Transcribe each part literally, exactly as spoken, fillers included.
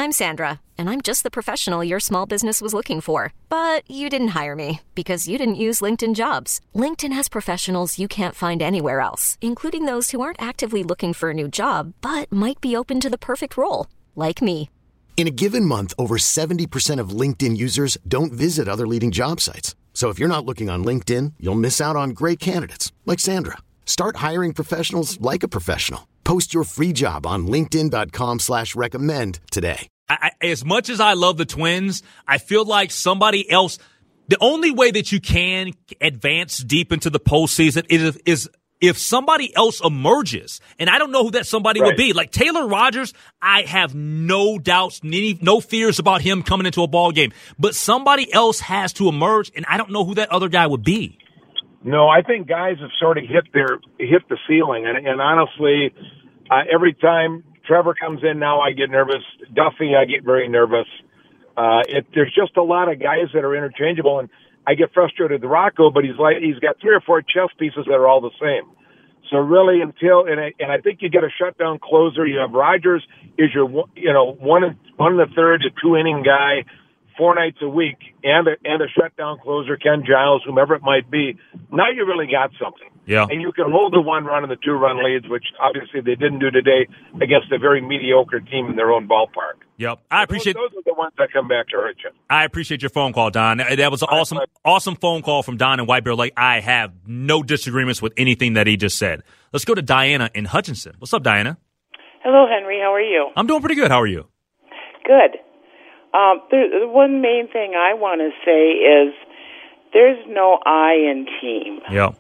I'm Sandra, and I'm just the professional your small business was looking for. But you didn't hire me because you didn't use LinkedIn Jobs. LinkedIn has professionals you can't find anywhere else, including those who aren't actively looking for a new job, but might be open to the perfect role, like me. In a given month, over seventy percent of LinkedIn users don't visit other leading job sites. So if you're not looking on LinkedIn, you'll miss out on great candidates like Sandra. Start hiring professionals like a professional. Post your free job on linkedin.com slash recommend today. I, as much as I love the Twins, I feel like somebody else, the only way that you can advance deep into the postseason is, is if somebody else emerges. And I don't know who that somebody right. would be. Like Taylor Rogers, I have no doubts, any, no fears about him coming into a ball game. But somebody else has to emerge, and I don't know who that other guy would be. No, I think guys have sort of hit their hit the ceiling, and, and honestly, uh, every time Trevor comes in now, I get nervous. Duffy, I get very nervous. Uh, it, there's just a lot of guys that are interchangeable, and I get frustrated with Rocco, but he's like he's got three or four chess pieces that are all the same. So really, until and I, and I think you get a shutdown closer. You have Rogers is your you know one and one and the third to two inning guy, four nights a week, and a, and a shutdown closer, Ken Giles, whomever it might be. Now you really got something. Yeah. And you can hold the one run and the two run leads, which obviously they didn't do today against a very mediocre team in their own ballpark. Yep. I appreciate those, those are the ones that come back to hurt you. I appreciate your phone call, Don. That was an awesome, awesome phone call from Don in White Bear Lake. I have no disagreements with anything that he just said. Let's go to Diana in Hutchinson. What's up, Diana? Hello, Henry. How are you? I'm doing pretty good. How are you? Good. Um, the, the one main thing I want to say is there's no I in team. Yeah.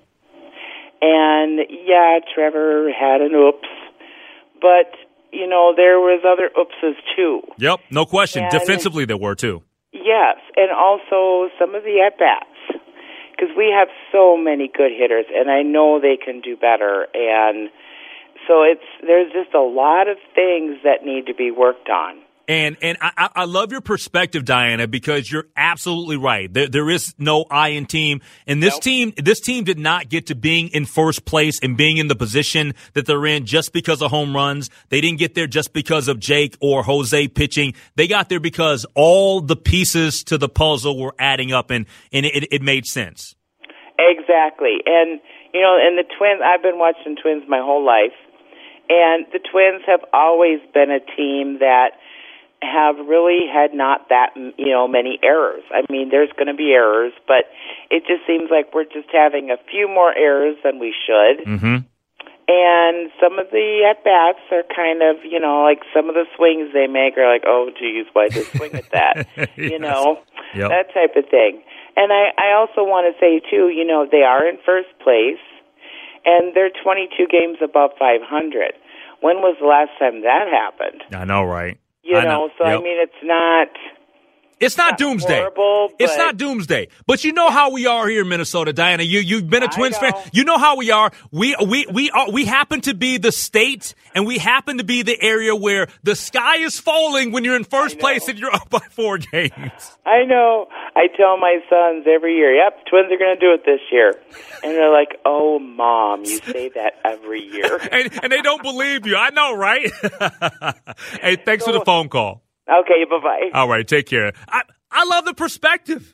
And, yeah, Trevor had an oops. But, you know, there was other oopses, too. Yep, no question. And defensively there were, too. Yes, and also some of the at-bats. Because we have so many good hitters, and I know they can do better. And so it's there's just a lot of things that need to be worked on. And and I, I love your perspective, Diana, because you're absolutely right. There there is no I in team, and this nope. team this team did not get to being in first place and being in the position that they're in just because of home runs. They didn't get there just because of Jake or Jose pitching. They got there because all the pieces to the puzzle were adding up, and and it, it made sense. Exactly, and you know, and the Twins. I've been watching Twins my whole life, and the Twins have always been a team that have really had not that, you know, many errors. I mean, there's going to be errors, but it just seems like we're just having a few more errors than we should. Mm-hmm. And some of the at-bats are kind of, you know, like some of the swings they make are like, oh, geez, why did they swing at that? yes. You know, yep. that type of thing. And I, I also want to say, too, you know, they are in first place, and they're twenty-two games above five hundred. When was the last time that happened? I know, right? You I know, know. so yep. I mean, it's not. It's not, not doomsday. Horrible, it's not doomsday. But you know how we are here in Minnesota, Diana. You you've been a Twins fan. You know how we are. We we we are, we happen to be the state, and we happen to be the area where the sky is falling when you're in first place and you're up by four games. I know. I tell my sons every year, "Yep, Twins are going to do it this year," and they're like, "Oh, Mom, you say that every year," and, and they don't believe you. I know, right? Hey, thanks so, for the phone call. Okay, bye-bye. All right, take care. I, I love the perspective.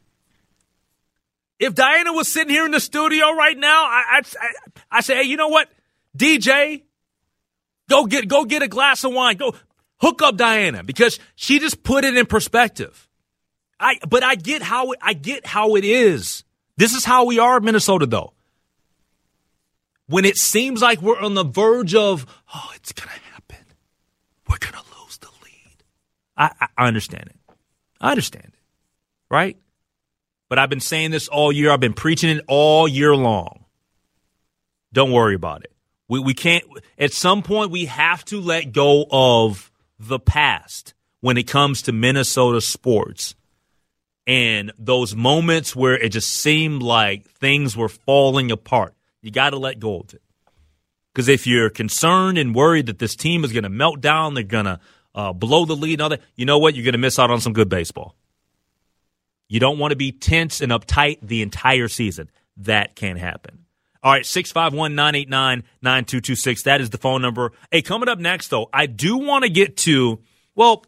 If Diana was sitting here in the studio right now, I, I, I, I say, hey, you know what? D J, go get go get a glass of wine. Go hook up Diana because she just put it in perspective. I but I get how it, I get how it is. This is how we are in Minnesota, though. When it seems like we're on the verge of, oh, it's going to happen. We're going to lose the lead. I, I, I understand it. I understand it, right? But I've been saying this all year. I've been preaching it all year long. Don't worry about it. We we can't. At some point, we have to let go of the past when it comes to Minnesota sports and those moments where it just seemed like things were falling apart. You got to let go of it. Because if you're concerned and worried that this team is going to melt down, they're going to uh, blow the lead and all that, you know what? You're going to miss out on some good baseball. You don't want to be tense and uptight the entire season. That can't happen. All right, six five one, nine eight nine, nine two two six. That is the phone number. Hey, coming up next, though, I do want to get to, well,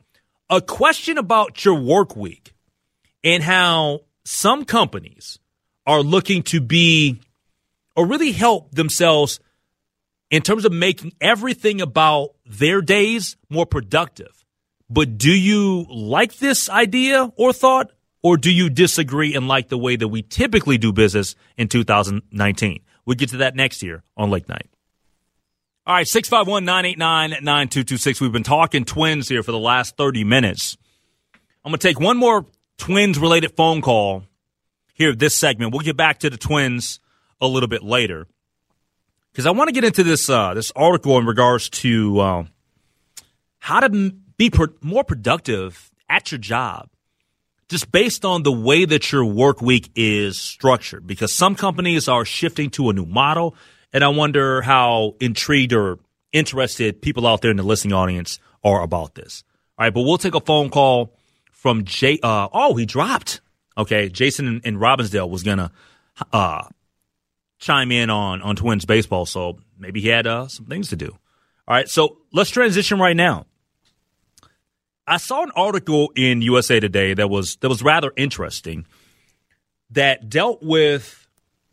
a question about your work week and how some companies are looking to be or really help themselves in terms of making everything about their days more productive. But do you like this idea or thought, or do you disagree and like the way that we typically do business in two thousand nineteen? We'll get to that next year on Late Night. All right, six five one, nine eight nine, nine two two six. We've been talking Twins here for the last thirty minutes. I'm going to take one more Twins-related phone call here this segment. We'll get back to the Twins a little bit later because I want to get into this uh, this article in regards to uh, how to m- be pro- more productive at your job just based on the way that your work week is structured, because some companies are shifting to a new model, and I wonder how intrigued or interested people out there in the listening audience are about this. All right, but we'll take a phone call from Jay. Uh, oh, he dropped. Okay, Jason in, in Robbinsdale was going to uh, chime in on, on Twins baseball, so maybe he had uh, some things to do. All right, so let's transition right now. I saw an article in U S A Today that was that was rather interesting that dealt with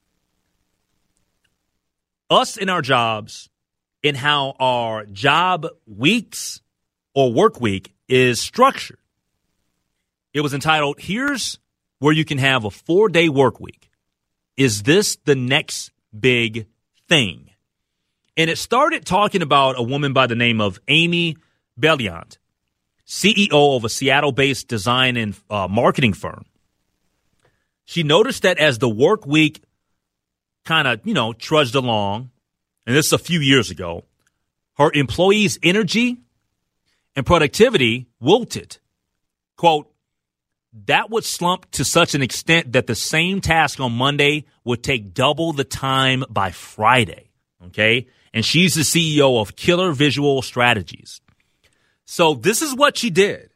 us in our jobs and how our job weeks or work week is structured. It was entitled, "Here's Where You Can Have a Four-Day Work Week. Is This the Next Big Thing?" And it started talking about a woman by the name of Amy Belliant, C E O of a Seattle-based design and uh, marketing firm. She noticed that as the work week kind of, you know, trudged along, and this is a few years ago, her employees' energy and productivity wilted. Quote, "That would slump to such an extent that the same task on Monday would take double the time by Friday." Okay? And she's the C E O of Killer Visual Strategies. So this is what she did.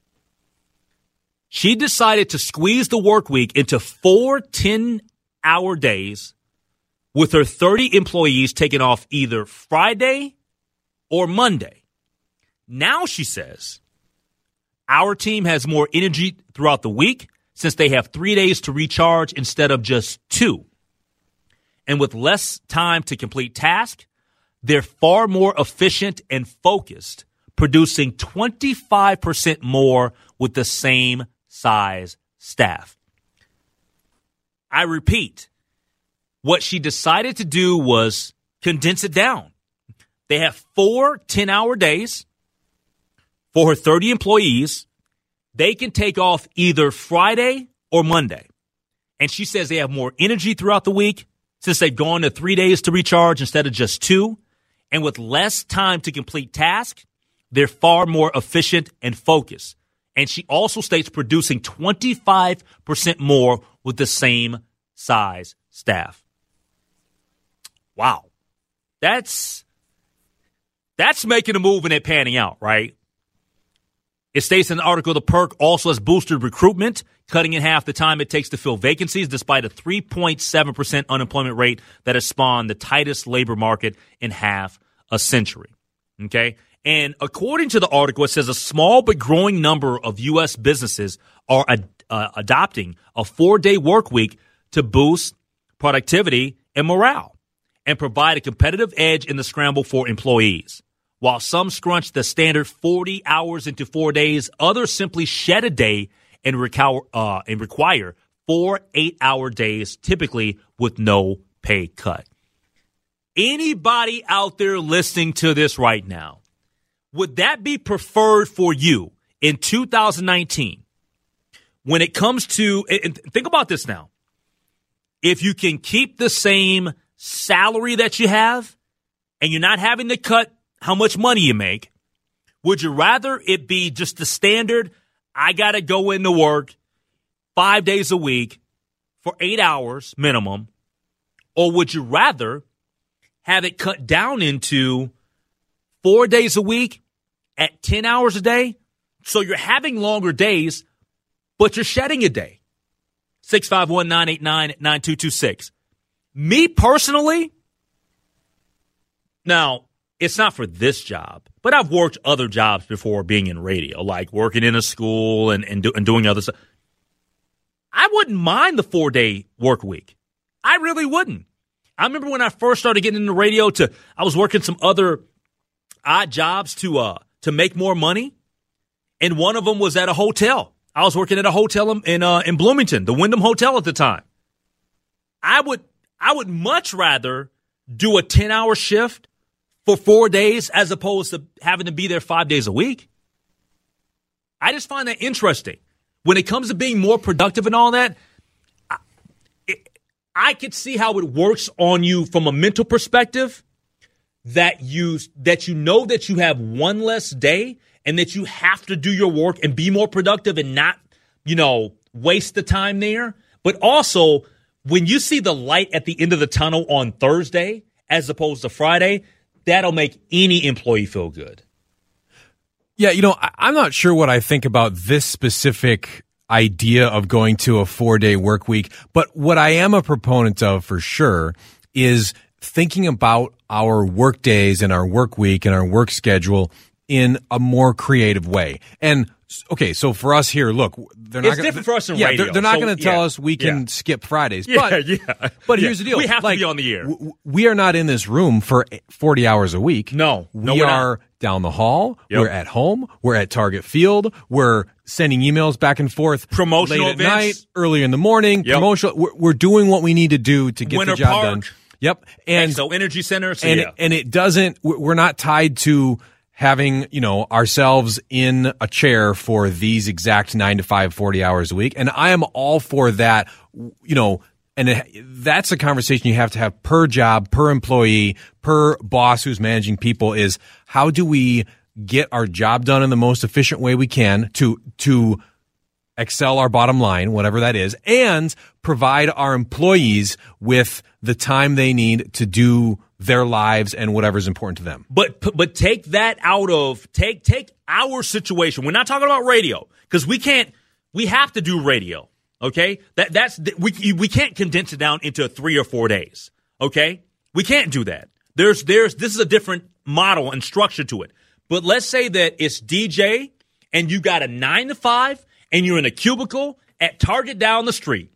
She decided to squeeze the work week into four ten-hour days with her thirty employees taking off either Friday or Monday. Now, she says, our team has more energy throughout the week since they have three days to recharge instead of just two. And with less time to complete tasks, they're far more efficient and focused, producing twenty-five percent more with the same size staff. I repeat, what she decided to do was condense it down. They have four ten-hour days for her thirty employees. They can take off either Friday or Monday. And she says they have more energy throughout the week since they've gone to three days to recharge instead of just two. And with less time to complete tasks, they're far more efficient and focused. And she also states producing twenty-five percent more with the same size staff. Wow. That's, that's making a move and it panning out, right? It states in the article, the perk also has boosted recruitment, cutting in half the time it takes to fill vacancies, despite a three point seven percent unemployment rate that has spawned the tightest labor market in half a century. Okay? And according to the article, it says a small but growing number of U S businesses are ad- uh, adopting a four-day work week to boost productivity and morale and provide a competitive edge in the scramble for employees. While some scrunch the standard forty hours into four days, others simply shed a day and, reco- uh, and require four eight-hour days, typically with no pay cut. Anybody out there listening to this right now, would that be preferred for you in two thousand nineteen? When it comes to, and think about this now, if you can keep the same salary that you have and you're not having to cut how much money you make, would you rather it be just the standard, I got to go into work five days a week for eight hours minimum, or would you rather have it cut down into four days a week at ten hours a day? So you're having longer days, but you're shedding a day. six five one, nine eight nine, nine two two six. Me personally, now, it's not for this job, but I've worked other jobs before being in radio, like working in a school and, and, do, and doing other stuff. I wouldn't mind the four-day work week. I really wouldn't. I remember when I first started getting into radio, to I was working some other odd jobs to uh to make more money, and one of them was at a hotel. I was working at a hotel in in, uh, in Bloomington, the Wyndham Hotel at the time. I would I would much rather do a ten-hour shift for four days as opposed to having to be there five days a week. I just find that interesting. When it comes to being more productive and all that, I, it, I could see how it works on you from a mental perspective, that you that you know that you have one less day and that you have to do your work and be more productive and not, you know, waste the time there. But also, when you see the light at the end of the tunnel on Thursday as opposed to Friday, that'll make any employee feel good. Yeah, you know, I'm not sure what I think about this specific idea of going to a four-day work week, but what I am a proponent of for sure is thinking about our work days and our work week and our work schedule in a more creative way. And okay, so for us here, look, they're not it's gonna, different for us in yeah, radio. They're, they're not so, going to tell yeah, us we can yeah. skip Fridays. Yeah, but, yeah. But yeah. here's the deal. We have like, to be on the air. W- we are not in this room for forty hours a week. No. We no, we're are not. down the hall. Yep. We're at home. We're at Target Field. We're sending emails back and forth. Promotional late at events. night, early in the morning. Yep. Promotional. We're, we're doing what we need to do to get Winter the job Park. done. Yep. And so Energy Center. So and yeah. it, and it doesn't. We're not tied to having, you know, ourselves in a chair for these exact nine to five, forty hours a week. And I am all for that, you know, and it, that's a conversation you have to have per job, per employee, per boss who's managing people, is how do we get our job done in the most efficient way we can to, to excel our bottom line, whatever that is, and provide our employees with the time they need to do their lives and whatever's important to them. But but take that out of take take our situation. We're not talking about radio because we can't. We have to do radio. Okay, that that's we we can't condense it down into three or four days. Okay, we can't do that. There's there's this is a different model and structure to it. But let's say that it's D J and you got a nine to five and you're in a cubicle at Target down the street.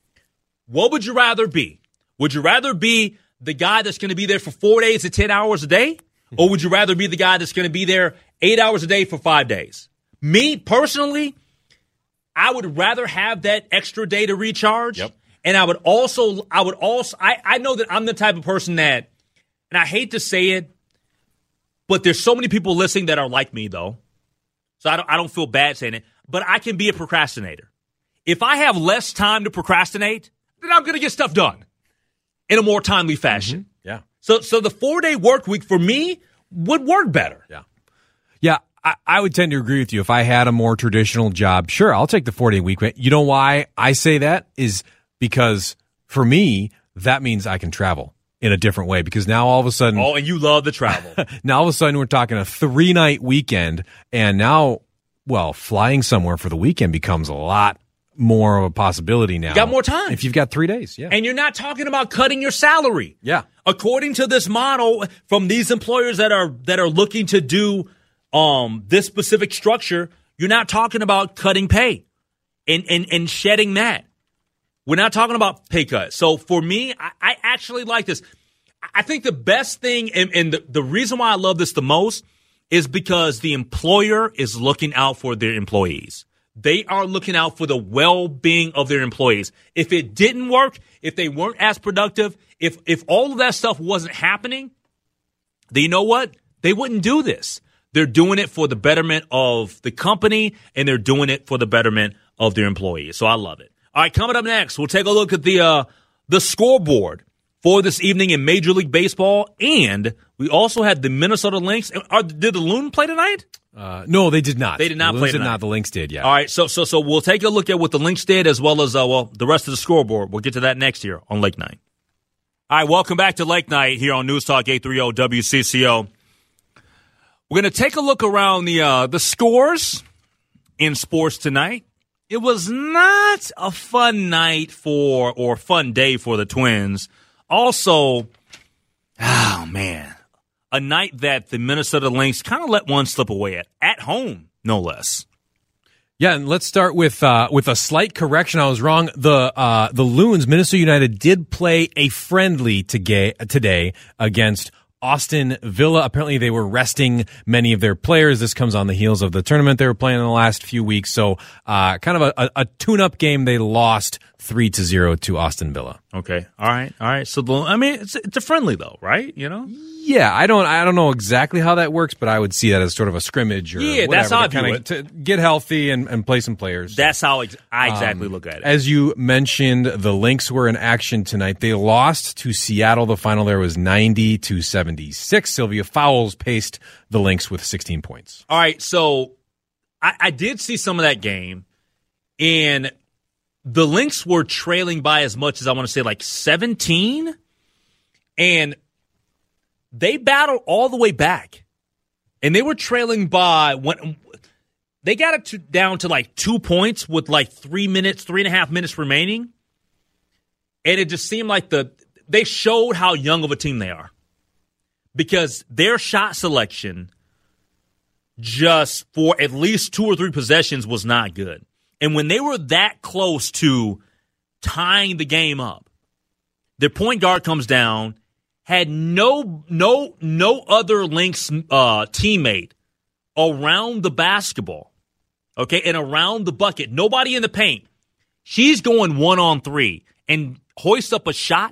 What would you rather be? Would you rather be the guy that's going to be there for four days at ten hours a day? Or would you rather be the guy that's going to be there eight hours a day for five days? Me, personally, I would rather have that extra day to recharge. Yep. And I would also, I would also, I, I know that I'm the type of person that, and I hate to say it, but there's so many people listening that are like me, though. So I don't, I don't feel bad saying it, but I can be a procrastinator. If I have less time to procrastinate, then I'm going to get stuff done in a more timely fashion. Mm-hmm. Yeah. So so the four-day work week for me would work better. Yeah. Yeah, I, I would tend to agree with you. If I had a more traditional job, sure, I'll take the four-day week. You know why I say that is because for me, that means I can travel in a different way, because now all of a sudden... Oh, and you love the travel. Now all of a sudden we're talking a three-night weekend, and now, well, flying somewhere for the weekend becomes a lot more of a possibility now. You got more time. If you've got three days, yeah. And you're not talking about cutting your salary. Yeah. According to this model from these employers that are that are looking to do um, this specific structure, you're not talking about cutting pay and, and, and shedding that. We're not talking about pay cuts. So for me, I, I actually like this. I think the best thing, and, and the, the reason why I love this the most is because the employer is looking out for their employees. They are looking out for the well-being of their employees. If it didn't work, if they weren't as productive, if if all of that stuff wasn't happening, then you know what? They wouldn't do this. They're doing it for the betterment of the company, and they're doing it for the betterment of their employees. So I love it. All right, coming up next, we'll take a look at the uh, the scoreboard for this evening in Major League Baseball, and we also had the Minnesota Lynx. Are, did the Loon play tonight? Uh, no, they did not. They did not the play Loons did tonight. not. The Lynx did, yeah. All right, so so so we'll take a look at what the Lynx did, as well as uh, well the rest of the scoreboard. We'll get to that next year on Lake Night. All right, welcome back to Lake Night here on News Talk eight thirty W C C O. We're going to take a look around the uh, the scores in sports tonight. It was not a fun night for or fun day for the Twins. Also, oh man, a night that the Minnesota Lynx kind of let one slip away at, at home, no less. Yeah, and let's start with uh, with a slight correction. I was wrong. The uh, the Loons, Minnesota United, did play a friendly today, today against Austin Villa. Apparently, they were resting many of their players. This comes on the heels of the tournament they were playing in the last few weeks. So, uh, kind of a, a, a tune-up game. They lost three to zero to Austin Villa. Okay, all right, all right. So, the, I mean, it's it's a friendly though, right? You know. Yeah, I don't I don't know exactly how that works, but I would see that as sort of a scrimmage or yeah, whatever, that's how I view kinda, it. to get healthy and, and play some players. That's how ex- I exactly um, look at it. As you mentioned, the Lynx were in action tonight. They lost to Seattle. The final there was ninety to seventy-six. Sylvia Fowles paced the Lynx with sixteen points. All right, so I, I did see some of that game, and the Lynx were trailing by as much as I want to say like seventeen, and they battled all the way back, and they were trailing by when they got it to, down to like two points with like three minutes, three and a half minutes remaining, and it just seemed like the they showed how young of a team they are because their shot selection just for at least two or three possessions was not good, and when they were that close to tying the game up, their point guard comes down. Had no no no other Lynx uh, teammate around the basketball, okay, and around the bucket. Nobody in the paint. She's going one on three and hoists up a shot,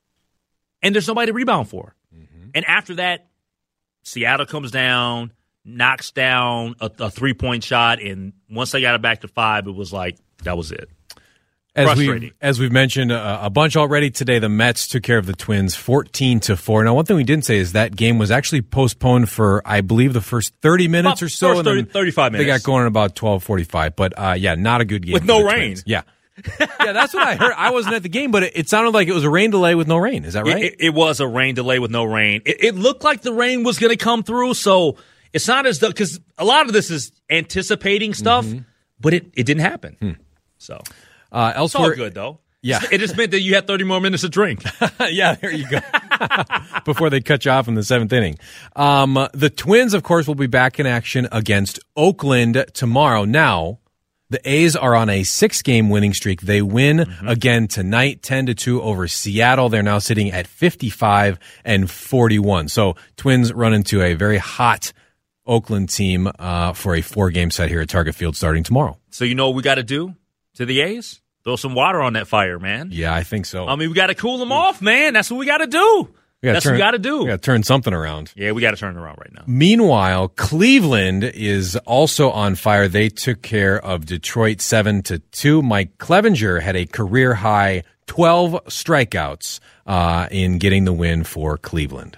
and there's nobody to rebound for. Mm-hmm. And after that, Seattle comes down, knocks down a, a three point shot, and once they got it back to five, it was like that was it. As we've, as we've mentioned a, a bunch already today, the Mets took care of the Twins fourteen to four. Now, one thing we didn't say is that game was actually postponed for, I believe, the first thirty minutes about or so. First thirty, thirty-five minutes. They got going at about twelve forty-five. But, uh, yeah, not a good game. With no rain. Twins. Yeah. Yeah, that's what I heard. I wasn't at the game, but it, it sounded like it was a rain delay with no rain. Is that right? It, it, it was a rain delay with no rain. It, it looked like the rain was going to come through, so it's not as though, because a lot of this is anticipating stuff, mm-hmm. but it, it didn't happen. Hmm. So. Uh, elsewhere, it's all good, though. Yeah. It just meant that you had thirty more minutes to drink. Yeah, there you go. Before they cut you off in the seventh inning. Um, the Twins, of course, will be back in action against Oakland tomorrow. Now, the A's are on a six-game winning streak. They win mm-hmm. again tonight, ten to two over Seattle. They're now sitting at fifty-five and forty-one. So, Twins run into a very hot Oakland team uh, for a four-game set here at Target Field starting tomorrow. So, you know what we got to do to the A's? Throw some water on that fire, man. Yeah, I think so. I mean, we got to cool them off, man. That's what we got to do. That's turn, what we got to do. We got to turn something around. Yeah, we got to turn it around right now. Meanwhile, Cleveland is also on fire. They took care of Detroit seven to two. Mike Clevenger had a career high twelve strikeouts uh, in getting the win for Cleveland.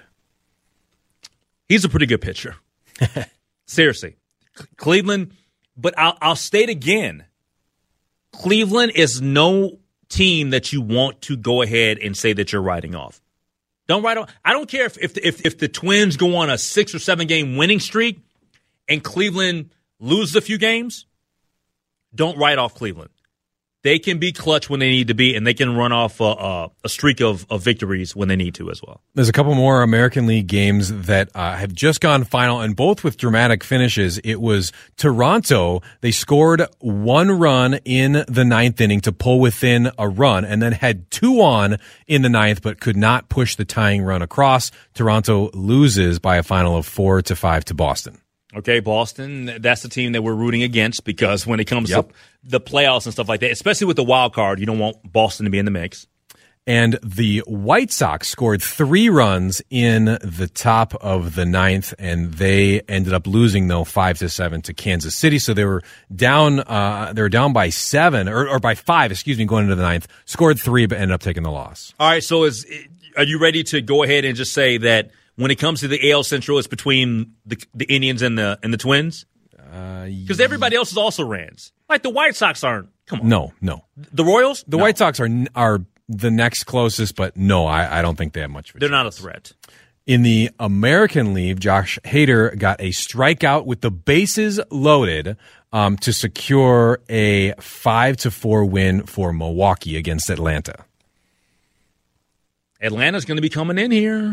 He's a pretty good pitcher. Seriously. C- Cleveland, but I'll, I'll state again. Cleveland is no team that you want to go ahead and say that you're writing off. Don't write off. I don't care if if if, if the Twins go on a six or seven game winning streak and Cleveland loses a few games. Don't write off Cleveland. They can be clutch when they need to be, and they can run off a, a, a streak of, of victories when they need to as well. There's a couple more American League games that uh, have just gone final, and both with dramatic finishes. It was Toronto. They scored one run in the ninth inning to pull within a run, and then had two on in the ninth, but could not push the tying run across. Toronto loses by a final of four to five to Boston. Okay, Boston, that's the team that we're rooting against because when it comes yep. to the playoffs and stuff like that, especially with the wild card, you don't want Boston to be in the mix. And the White Sox scored three runs in the top of the ninth, and they ended up losing, though, five to seven to Kansas City. So they were down. Uh, they were down by seven or, or by five, excuse me, going into the ninth. Scored three, but ended up taking the loss. All right. So is are you ready to go ahead and just say that when it comes to the A L Central, it's between the, the Indians and the and the Twins? Because uh, everybody else is also Rans. Like the White Sox aren't. Come on. No, no. The Royals? The no. White Sox are are the next closest, but no, I, I don't think they have much of a They're chance. not a threat. In the American League, Josh Hader got a strikeout with the bases loaded um, to secure a five to four win for Milwaukee against Atlanta. Atlanta's going to be coming in here.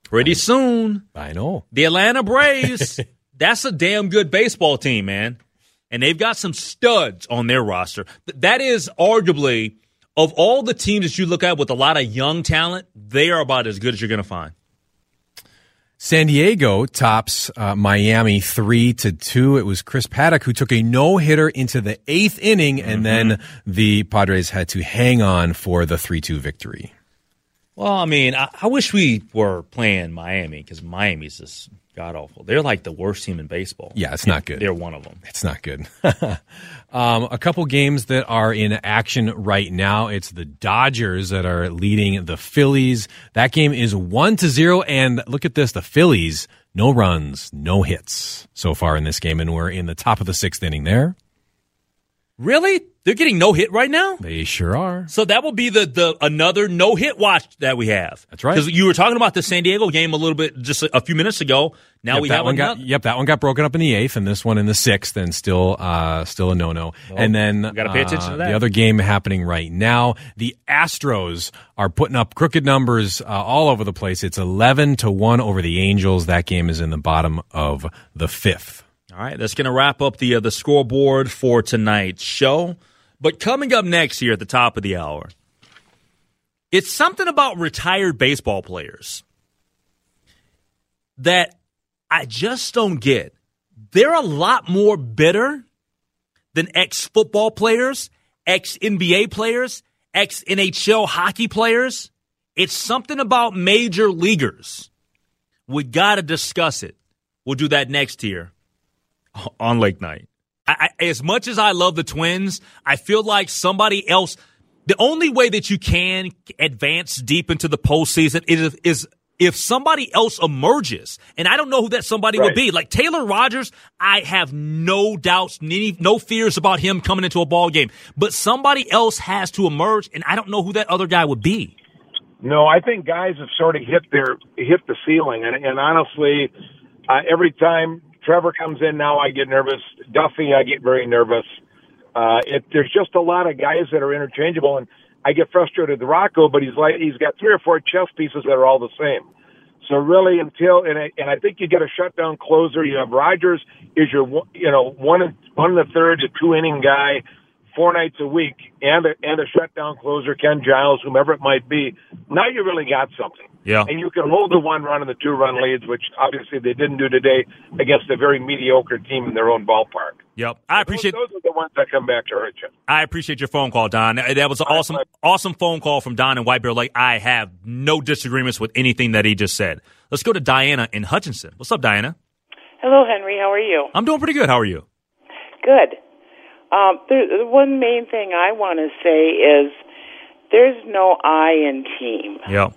Pretty soon. I know. The Atlanta Braves, that's a damn good baseball team, man. And they've got some studs on their roster. That is arguably, of all the teams that you look at with a lot of young talent, they are about as good as you're going to find. San Diego tops uh, Miami three to two. It was Chris Paddock who took a no-hitter into the eighth inning, mm-hmm. and then the Padres had to hang on for the three two victory. Well, I mean, I, I wish we were playing Miami because Miami's just god-awful. They're like the worst team in baseball. Yeah, it's not good. They're one of them. It's not good. um, a couple games that are in action right now. It's the Dodgers that are leading the Phillies. That game is one to zero, and look at this. The Phillies, no runs, no hits so far in this game, and we're in the top of the sixth inning there. Really? They're getting no hit right now? They sure are. So that will be the, the another no hit watch that we have. That's right. Because you were talking about the San Diego game a little bit just a, a few minutes ago. Now yep, we that have one another. got, Yep, that one got broken up in the eighth, and this one in the sixth, and still uh, still a no-no. Well, and then got to pay attention uh, to that. The other game happening right now, the Astros are putting up crooked numbers uh, all over the place. It's eleven to one over the Angels. That game is in the bottom of the fifth. All right, that's going to wrap up the uh, the scoreboard for tonight's show. But coming up next here at the top of the hour, it's something about retired baseball players that I just don't get. They're a lot more bitter than ex-football players, ex-N B A players, ex-N H L hockey players. It's something about major leaguers. We got to discuss it. We'll do that next here on Late Night. I, as much as I love the Twins, I feel like somebody else, the only way that you can advance deep into the postseason is, is if somebody else emerges. And I don't know who that somebody right. would be. Like Taylor Rogers, I have no doubts, any, no fears about him coming into a ball game. But somebody else has to emerge, and I don't know who that other guy would be. No, I think guys have sort of hit their hit the ceiling. And, and honestly, uh, every time Trevor comes in now, I get nervous. Duffy, I get very nervous. Uh, it, there's just a lot of guys that are interchangeable, and I get frustrated with Rocco, but he's like he's got three or four chess pieces that are all the same. So really, until and I, and I think you get a shutdown closer. You have Rogers is your you know one and one and a third to two inning guy, four nights a week, and a, and a shutdown closer, Ken Giles, whomever it might be. Now you really got something. Yeah. And you can hold the one run and the two run leads, which obviously they didn't do today against a very mediocre team in their own ballpark. Yep. I appreciate those, those are the ones that come back to hurt you. I appreciate your phone call, Don. That was an awesome, awesome phone call from Don in White Bear Lake. I have no disagreements with anything that he just said. Let's go to Diana in Hutchinson. What's up, Diana? Hello, Henry. How are you? I'm doing pretty good. How are you? Good. Um, the, the one main thing I want to say is there's no I in team. Yeah.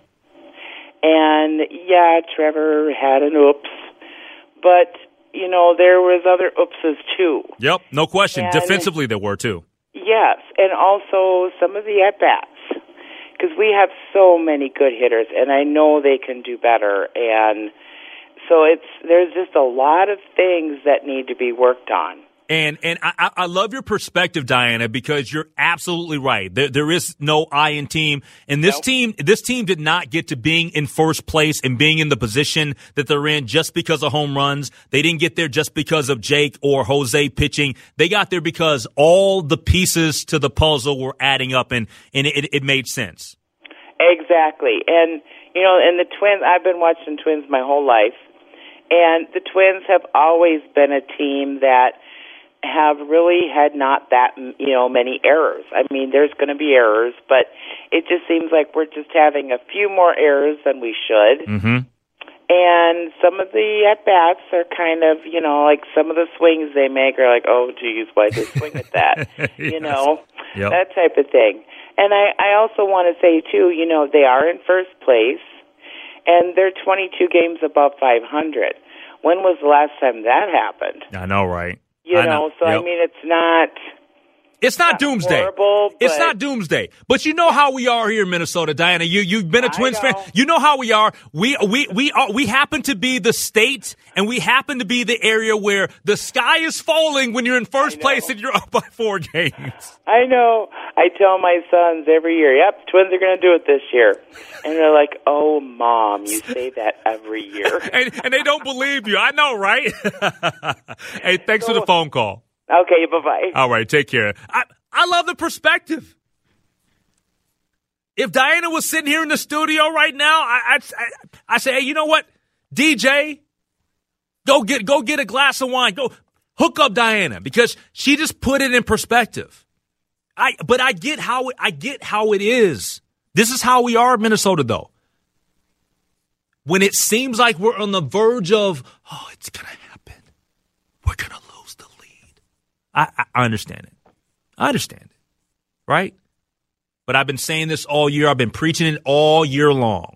And, yeah, Trevor had an oops. But, you know, there was other oopses, too. Yep, no question. And defensively, there were, too. Yes, and also some of the at-bats. Because we have so many good hitters, and I know they can do better. And so it's there's just a lot of things that need to be worked on. And and I, I love your perspective, Diana, because you're absolutely right. There, there is no I in team, and this Nope. team this team did not get to being in first place and being in the position that they're in just because of home runs. They didn't get there just because of Jake or Jose pitching. They got there because all the pieces to the puzzle were adding up, and and it, it made sense. Exactly, and you know, and the Twins. I've been watching Twins my whole life, and the Twins have always been a team that have really had not that, you know, many errors. I mean, there's going to be errors, but it just seems like we're just having a few more errors than we should. Mm-hmm. And some of the at-bats are kind of, you know, like some of the swings they make are like, oh, geez, why'd they swing at that? Yes. You know, Yep. that type of thing. And I, I also want to say, too, you know, they are in first place, and they're twenty-two games above five hundred. When was the last time that happened? I know, right? You I know, know. so Yep. I mean, it's not. It's not, not doomsday. Horrible, it's not doomsday. But you know how we are here in Minnesota, Diana. You you've been a Twins fan. You know how we are. We we we are. We happen to be the state, and we happen to be the area where the sky is falling when you're in first place and you're up by four games. I know. I tell my sons every year, "Yep, Twins are going to do it this year," and they're like, "Oh, Mom, you say that every year," and, and they don't believe you. I know, right? Hey, thanks so, for the phone call. Okay, bye-bye. All right, take care. I, I love the perspective. If Diana was sitting here in the studio right now, I, I, I say, hey, you know what, D J, go get go get a glass of wine. Go hook up Diana because she just put it in perspective. I but I get how it, I get how it is. This is how we are in Minnesota, though. When it seems like we're on the verge of, oh, it's gonna happen, we're gonna lose the lead. I, I, I understand it. I understand it, right? But I've been saying this all year. I've been preaching it all year long.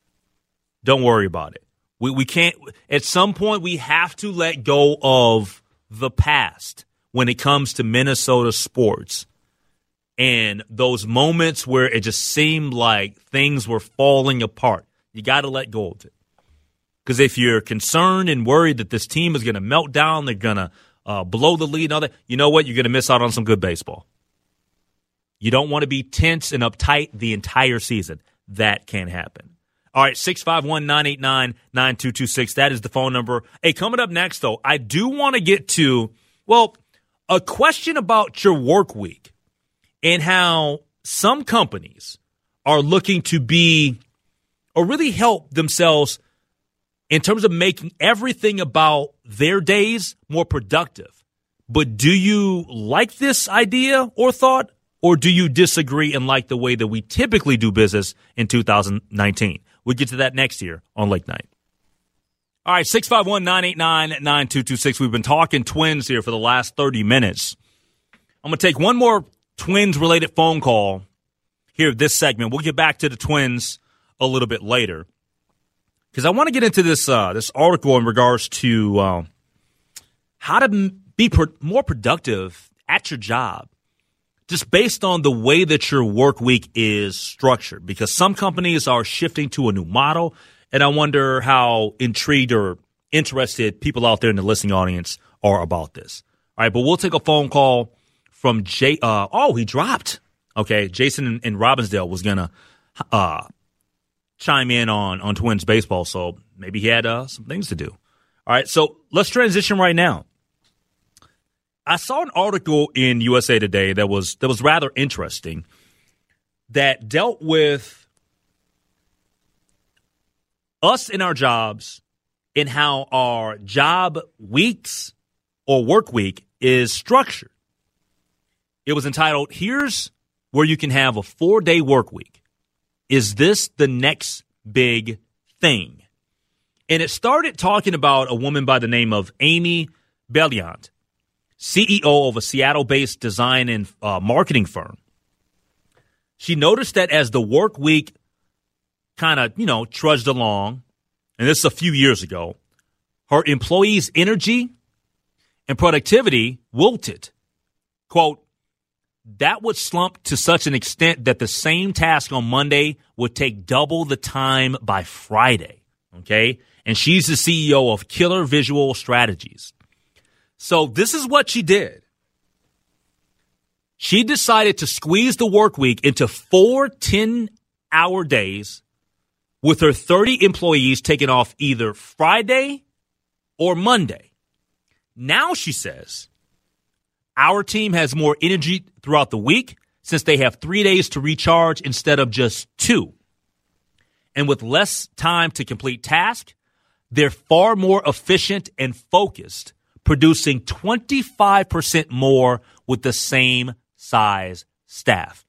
Don't worry about it. We we can't. At some point, we have to let go of the past when it comes to Minnesota sports and those moments where it just seemed like things were falling apart. You got to let go of it. Because if you're concerned and worried that this team is going to melt down, they're going to uh, blow the lead and all that, you know what? You're going to miss out on some good baseball. You don't want to be tense and uptight the entire season. That can't happen. All right, six five one, nine eight nine, nine two two six. That is the phone number. Hey, coming up next, though, I do want to get to, well, a question about your work week and how some companies are looking to be or really help themselves in terms of making everything about their days more productive. But do you like this idea or thought, or do you disagree and like the way that we typically do business in two thousand nineteen? We'll get to that next year on Late Night. All right, six five one, nine eight nine, nine two two six. We've been talking Twins here for the last thirty minutes. I'm going to take one more Twins-related phone call here this segment. We'll get back to the Twins a little bit later, because I want to get into this uh, this article in regards to uh, how to be pro- more productive at your job, just based on the way that your work week is structured. Because some companies are shifting to a new model, and I wonder how intrigued or interested people out there in the listening audience are about this. All right, but we'll take a phone call from Jay. Uh, oh, he dropped. Okay, Jason in, in Robbinsdale was gonna uh, chime in on, on Twins baseball, so maybe he had uh, some things to do. All right, so let's transition right now. I saw an article in U S A Today that was that was rather interesting that dealt with us in our jobs and how our job weeks or work week is structured. It was entitled, "Here's Where You Can Have a Four-Day Work Week. Is This the Next Big Thing?" And it started talking about a woman by the name of Amy Belliant, C E O of a Seattle-based design and uh, marketing firm. She noticed that as the work week kind of, you know, trudged along, and this is a few years ago, her employees' energy and productivity wilted. Quote, "That would slump to such an extent that the same task on Monday would take double the time by Friday." Okay? And she's the C E O of Killer Visual Strategies. So this is what she did. She decided to squeeze the work week into four ten-hour days with her thirty employees taking off either Friday or Monday. Now, she says, our team has more energy throughout the week since they have three days to recharge instead of just two. And with less time to complete tasks, they're far more efficient and focused, producing twenty-five percent more with the same size staff.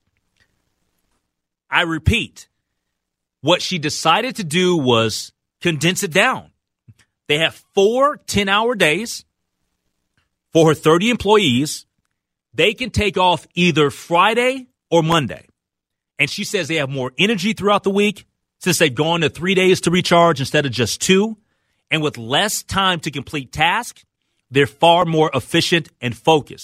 I repeat, what she decided to do was condense it down. They have four ten-hour days for her thirty employees. They can take off either Friday or Monday. And she says they have more energy throughout the week since they've gone to three days to recharge instead of just two. And with less time to complete tasks, they're far more efficient and focused.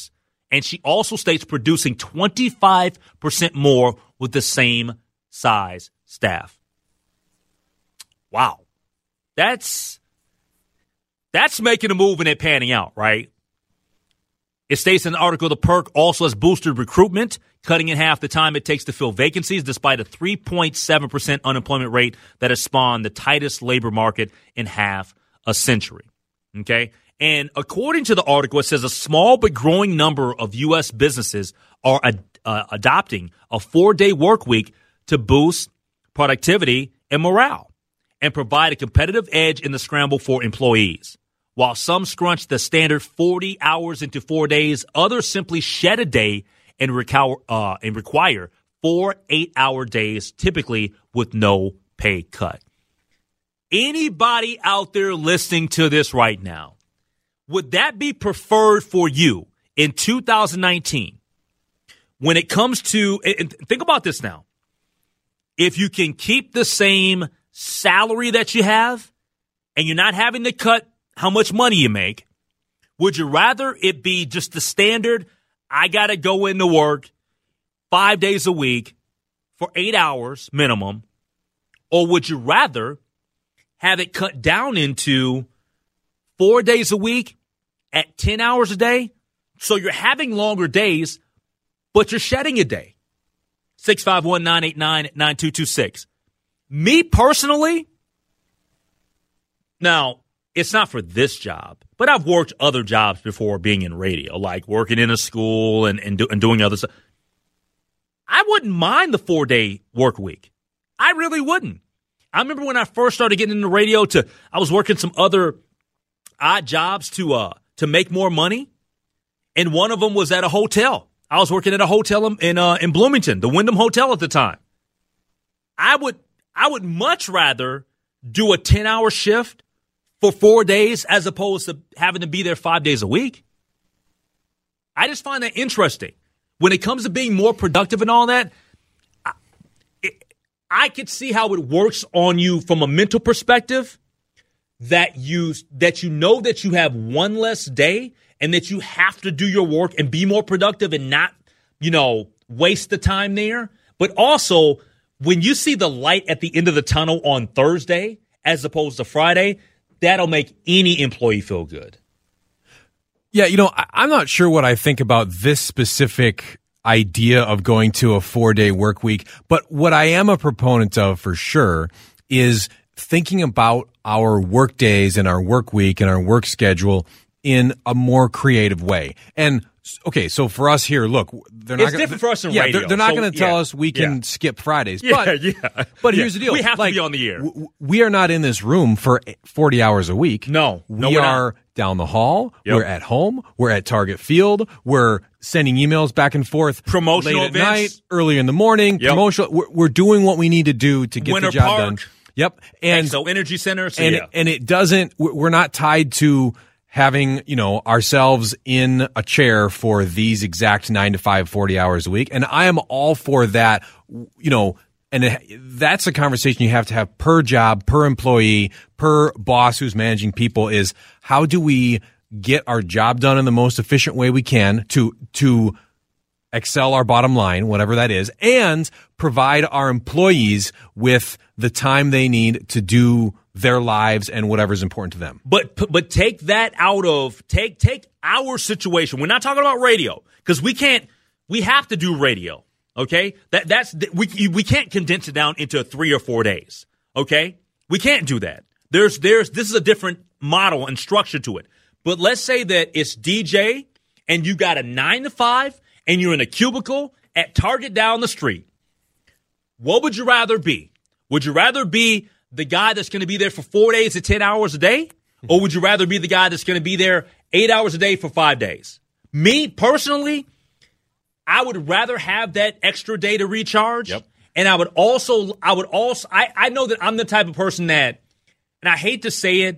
And she also states producing twenty-five percent more with the same size staff. Wow. That's that's making a move and it panning out, right? It states in the article, the perk also has boosted recruitment, cutting in half the time it takes to fill vacancies, despite a three point seven percent unemployment rate that has spawned the tightest labor market in half a century. Okay? And according to the article, it says a small but growing number of U S businesses are ad- uh, adopting a four-day work week to boost productivity and morale and provide a competitive edge in the scramble for employees. While some scrunch the standard forty hours into four days, others simply shed a day and, reco- uh, and require four eight-hour days, typically with no pay cut. Anybody out there listening to this right now, would that be preferred for you in two thousand nineteen? When it comes to, and think about this now, if you can keep the same salary that you have and you're not having to cut how much money you make, would you rather it be just the standard, I got to go into work five days a week for eight hours minimum, or would you rather have it cut down into four days a week at ten hours a day, so you're having longer days, but you're shedding a day? six five one, nine eight nine, nine two two six. Me personally, now, it's not for this job, but I've worked other jobs before being in radio, like working in a school and, and, do, and doing other stuff. I wouldn't mind the four-day work week. I really wouldn't. I remember when I first started getting into radio, to I was working some other odd jobs to uh to make more money, and one of them was at a hotel. I was working at a hotel in in, uh, in Bloomington, the Wyndham Hotel at the time. I would I would much rather do a ten-hour shift for four days as opposed to having to be there five days a week. I just find that interesting. When it comes to being more productive and all that, I, it, I could see how it works on you from a mental perspective, that you that you know that you have one less day and that you have to do your work and be more productive and not, you know, waste the time there. But also, when you see the light at the end of the tunnel on Thursday as opposed to Friday, that'll make any employee feel good. Yeah, you know, I, I'm not sure what I think about this specific idea of going to a four-day work week, but what I am a proponent of for sure is thinking about our work days and our work week and our work schedule in a more creative way. And okay, so for us here, look, they're not it's gonna, different for us in yeah, radio. They're, they're not so, going to tell yeah, us we can yeah. skip Fridays. Yeah, but, yeah. But yeah. here's the deal. We have like, to be on the air. W- we are not in this room for forty hours a week. No. We no, we're are not. down the hall. Yep. We're at home. We're at Target Field. We're sending emails back and forth. Promotional late at events. night, early in the morning. Yep. Promotional. We're, we're doing what we need to do to get Winter the job Park. done. Yep. And so Energy Center. So and yeah. and it doesn't. We're not tied to having, you know, ourselves in a chair for these exact nine to five, forty hours a week. And I am all for that, you know, and it, that's a conversation you have to have per job, per employee, per boss who's managing people, is how do we get our job done in the most efficient way we can to, to excel our bottom line, whatever that is, and provide our employees with the time they need to do their lives and whatever's important to them. But but take that out of take take our situation. We're not talking about radio, because we can't. We have to do radio. Okay, that that's we we can't condense it down into three or four days. Okay, we can't do that. There's there's this is a different model and structure to it. But let's say that it's D J and you got a nine to five and you're in a cubicle at Target down the street. What would you rather be? Would you rather be the guy that's going to be there for four days at ten hours a day? Or would you rather be the guy that's going to be there eight hours a day for five days? Me, personally, I would rather have that extra day to recharge. Yep. And I would also, I would also, I, I know that I'm the type of person that, and I hate to say it,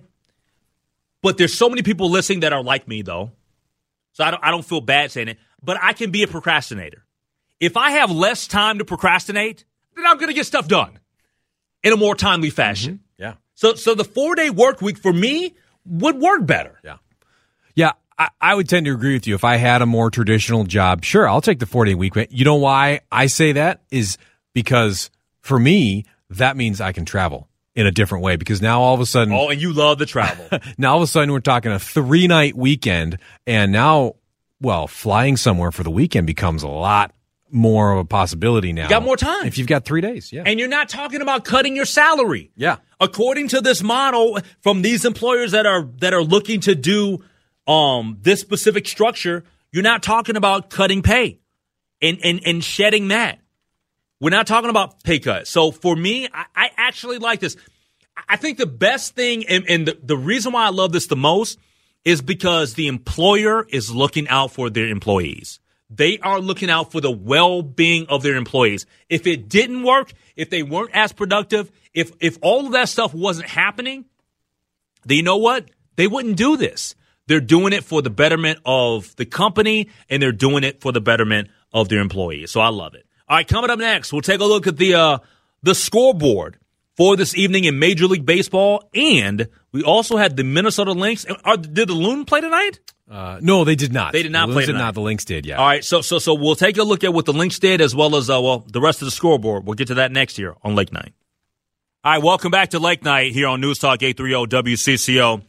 but there's so many people listening that are like me, though. So I don't, I don't feel bad saying it, but I can be a procrastinator. If I have less time to procrastinate, then I'm going to get stuff done in a more timely fashion. Mm-hmm. Yeah. So so the four-day work week for me would work better. Yeah. Yeah. I, I would tend to agree with you. If I had a more traditional job, sure, I'll take the four-day week. You know why I say that is because for me, that means I can travel in a different way because now all of a sudden... Oh, and you love the travel. Now all of a sudden we're talking a three-night weekend, and now, well, flying somewhere for the weekend becomes a lot more of a possibility now. You got more time. If you've got three days, yeah. And you're not talking about cutting your salary. Yeah. According to this model from these employers that are that are looking to do um, this specific structure, you're not talking about cutting pay and, and, and shedding that. We're not talking about pay cuts. So for me, I, I actually like this. I think the best thing, and, and the, the reason why I love this the most is because the employer is looking out for their employees. They are looking out for the well-being of their employees. If it didn't work, if they weren't as productive, if if all of that stuff wasn't happening, then you know what? They wouldn't do this. They're doing it for the betterment of the company, and they're doing it for the betterment of their employees. So I love it. All right, coming up next, we'll take a look at the uh, the scoreboard for this evening in Major League Baseball, and we also had the Minnesota Lynx. Are, did the Loon play tonight? Uh, no, they did not. They did not the play Loons tonight. Did not. The Lynx did. Yeah. All right, so so so we'll take a look at what the Lynx did as well as uh, well the rest of the scoreboard. We'll get to that next year on Lake Night. All right, welcome back to Lake Night here on News Talk eight thirty W C C O.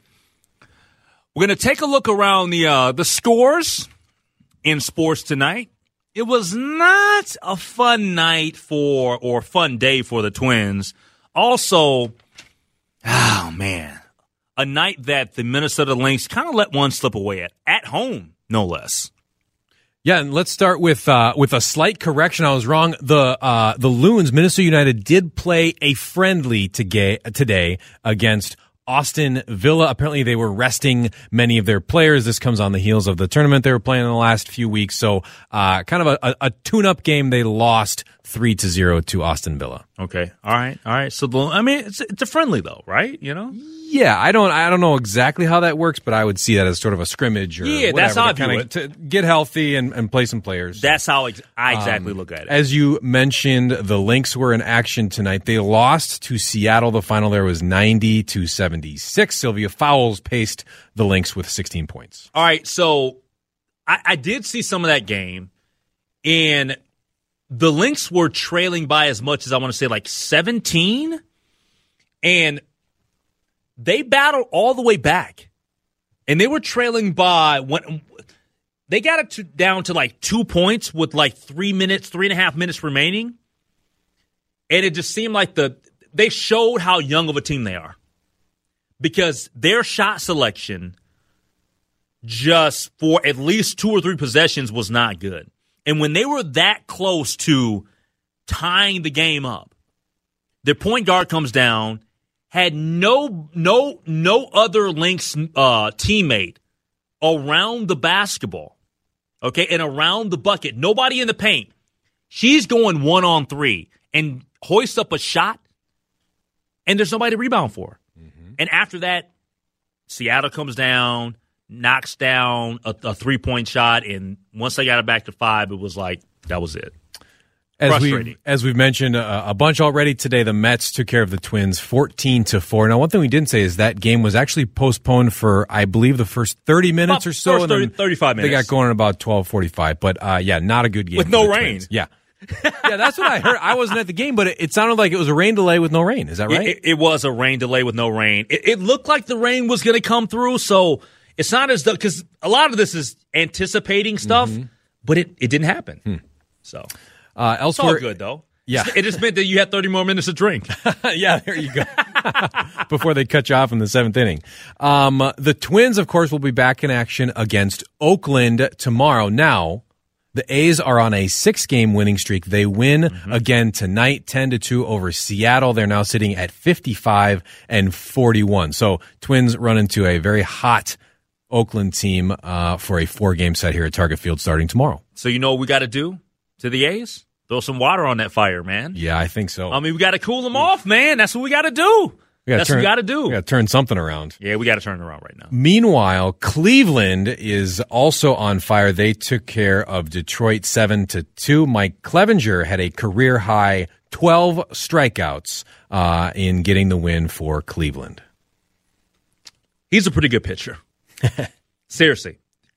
We're going to take a look around the uh, the scores in sports tonight. It was not a fun night for, or fun day for the Twins. Also, oh man, a night that the Minnesota Lynx kind of let one slip away at, at home, no less. Yeah, and let's start with uh, with a slight correction. I was wrong. The uh, the Loons, Minnesota United, did play a friendly today today against Austin Villa. Apparently they were resting many of their players. This comes on the heels of the tournament they were playing in the last few weeks. So uh, kind of a, a tune-up game. They lost three to zero to Austin Villa. Okay. All right. All right. So, the, I mean, it's, it's a friendly, though, right? You know? Yeah, I don't I don't know exactly how that works, but I would see that as sort of a scrimmage or yeah, whatever, that's how I to, view it. to get healthy and, and play some players. That's how ex- I exactly um, look at it. As you mentioned, the Lynx were in action tonight. They lost to Seattle. The final there was ninety to seventy-six. Sylvia Fowles paced the Lynx with sixteen points. All right, so I, I did see some of that game, and the Lynx were trailing by as much as I want to say like seventeen, and they battled all the way back, and they were trailing by when they got it to, down to like two points with like three minutes, three and a half minutes remaining, and it just seemed like the they showed how young of a team they are because their shot selection just for at least two or three possessions was not good, and when they were that close to tying the game up, their point guard comes down. Had no no no other Lynx uh, teammate around the basketball, okay, and around the bucket. Nobody in the paint. She's going one on three and hoists up a shot, and there's nobody to rebound for. Mm-hmm. And after that, Seattle comes down, knocks down a, a three point shot, and once they got it back to five, it was like that was it. As we've, as we've mentioned a, a bunch already today, the Mets took care of the Twins fourteen to four. Now, one thing we didn't say is that game was actually postponed for, I believe, the first thirty minutes about or so. First thirty, thirty-five minutes. They got going at about twelve forty-five. But, uh, yeah, not a good game. With no rain. Twins. Yeah. Yeah, that's what I heard. I wasn't at the game, but it, it sounded like it was a rain delay with no rain. Is that right? It, it was a rain delay with no rain. It, it looked like the rain was going to come through, so it's not as though, because a lot of this is anticipating stuff, mm-hmm. but it, it didn't happen. Hmm. So, uh, elsewhere, it's all good, though. Yeah. It just meant that you had thirty more minutes to drink. Yeah, there you go. Before they cut you off in the seventh inning. Um, the Twins, of course, will be back in action against Oakland tomorrow. Now, the A's are on a six-game winning streak. They win mm-hmm. again tonight, ten to two over Seattle. They're now sitting at fifty-five and forty-one. So, Twins run into a very hot Oakland team uh, for a four-game set here at Target Field starting tomorrow. So, you know what we got to do to the A's? Throw some water on that fire, man. Yeah, I think so. I mean, we got to cool them off, man. That's what we got to do. That's turn, what we got to do. We got to turn something around. Yeah, we got to turn it around right now. Meanwhile, Cleveland is also on fire. They took care of Detroit seven to two. Mike Clevenger had a career high twelve strikeouts uh, in getting the win for Cleveland. He's a pretty good pitcher. Seriously.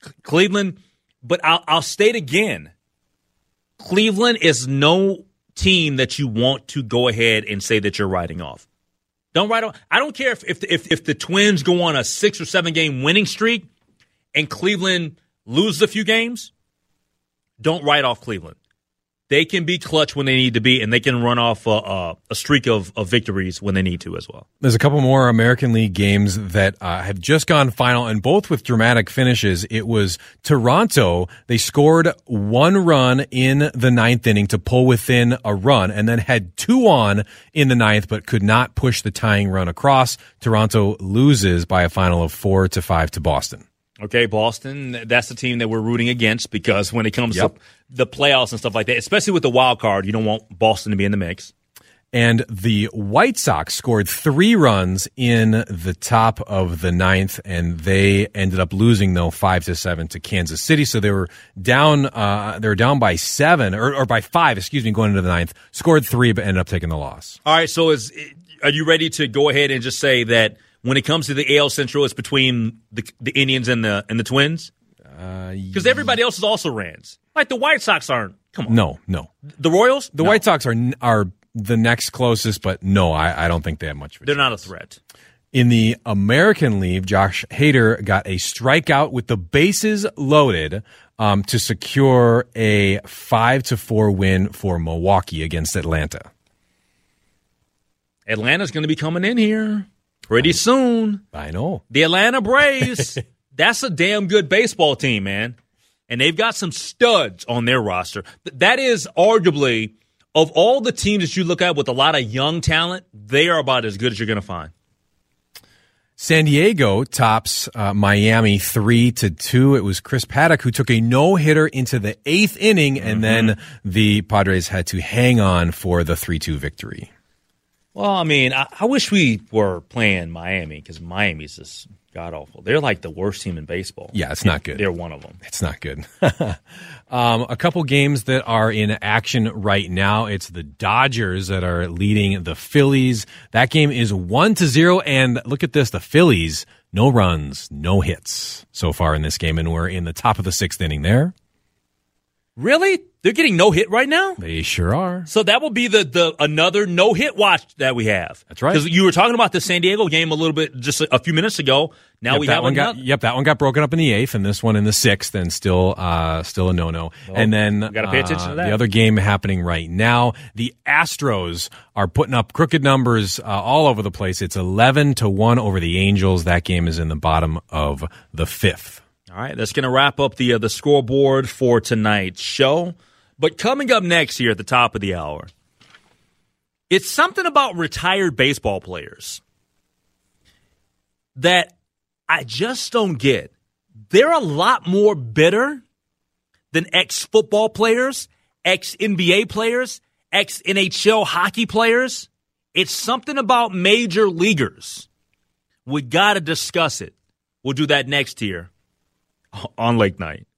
Cleveland, but I'll, I'll state again, Cleveland is no team that you want to go ahead and say that you're writing off. Don't write off. I don't care if if if, if the Twins go on a six or seven game winning streak and Cleveland loses a few games. Don't write off Cleveland. They can be clutch when they need to be, and they can run off a, a, a streak of, of victories when they need to as well. There's a couple more American League games that uh, have just gone final, and both with dramatic finishes. It was Toronto. They scored one run in the ninth inning to pull within a run, and then had two on in the ninth, but could not push the tying run across. Toronto loses by a final of four to five to Boston. Okay, Boston, that's the team that we're rooting against because when it comes yep. to the playoffs and stuff like that, especially with the wild card, you don't want Boston to be in the mix. And the White Sox scored three runs in the top of the ninth, and they ended up losing, though, five to seven to Kansas City. So they were down. Uh, they were down by seven or, or by five, excuse me, going into the ninth. Scored three, but ended up taking the loss. All right. So is are you ready to go ahead and just say that when it comes to the A L Central, it's between the, the Indians and the and the Twins? Because uh, everybody else is also Rans. Like the White Sox aren't. Come on. No, no. The Royals? The no. White Sox are are the next closest, but no, I, I don't think they have much. They're not a threat. In the American League, Josh Hader got a strikeout with the bases loaded um, to secure a five to four win for Milwaukee against Atlanta. Atlanta's going to be coming in here pretty soon. I know. The Atlanta Braves, that's a damn good baseball team, man. And they've got some studs on their roster. That is arguably, of all the teams that you look at with a lot of young talent, they are about as good as you're going to find. San Diego tops uh, Miami three to two. It was Chris Paddock who took a no-hitter into the eighth inning, and mm-hmm. then the Padres had to hang on for the three two victory. Well, I mean, I, I wish we were playing Miami because Miami's just god-awful. They're like the worst team in baseball. Yeah, it's not good. They're one of them. It's not good. um, a couple games that are in action right now. It's the Dodgers that are leading the Phillies. That game is one to zero, and look at this. The Phillies, no runs, no hits so far in this game, and we're in the top of the sixth inning there. Really? They're getting no hit right now? They sure are. So that will be the, the another no hit watch that we have. That's right. Because you were talking about the San Diego game a little bit just a, a few minutes ago. Now yep, we that have one another. Got, yep, that one got broken up in the eighth, and this one in the sixth, and still uh, still a no-no. Well, and then got to pay attention uh, to that. The other game happening right now, the Astros are putting up crooked numbers uh, all over the place. It's eleven to one over the Angels. That game is in the bottom of the fifth. All right, that's going to wrap up the uh, the scoreboard for tonight's show. But coming up next here at the top of the hour, it's something about retired baseball players that I just don't get. They're a lot more bitter than ex-football players, ex-N B A players, ex-N H L hockey players. It's something about major leaguers. We got to discuss it. We'll do that next here on Lake Night.